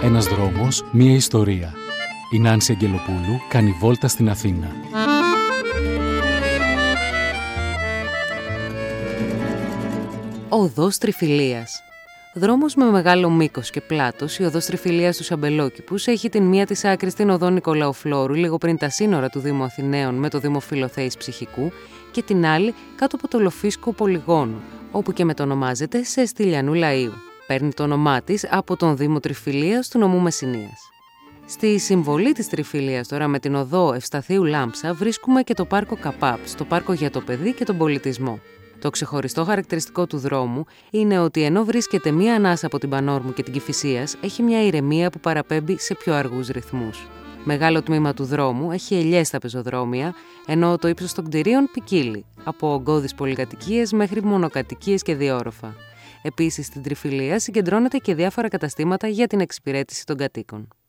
Ένας δρόμος, μία ιστορία. Η Νάνση Αγγελοπούλου κάνει βόλτα στην Αθήνα. Οδός Τριφυλίας. Δρόμος με μεγάλο μήκος και πλάτος, η οδός Τριφυλίας στους Αμπελόκηπους έχει την μία της άκρη στην οδό Νικολαοφλώρου, λίγο πριν τα σύνορα του Δήμου Αθηναίων με το Δήμο Φιλοθέης Ψυχικού, και την άλλη κάτω από το Λοφίσκο Πολυγώνου, όπου και μετονομάζεται σε Στυλιανού Λαΐου. Παίρνει το όνομά της από τον Δήμο Τριφυλίας του νομού Μεσσηνίας. Στη συμβολή της Τριφυλίας τώρα με την οδό Ευσταθίου Λάμψα βρίσκουμε και το πάρκο Καπάπ, το πάρκο για το παιδί και τον πολιτισμό. Το ξεχωριστό χαρακτηριστικό του δρόμου είναι ότι ενώ βρίσκεται μία ανάσα από την Πανόρμου και την Κηφισίας, έχει μια ηρεμία που παραπέμπει σε πιο αργούς ρυθμούς. Μεγάλο τμήμα του δρόμου έχει ελιές στα πεζοδρόμια, ενώ το ύψος των κτηρίων ποικίλει, από ογκώδεις πολυκατοικίες μέχρι μονοκατοικίες και διόροφα. Επίσης, στην Τριφυλία συγκεντρώνεται και διάφορα καταστήματα για την εξυπηρέτηση των κατοίκων.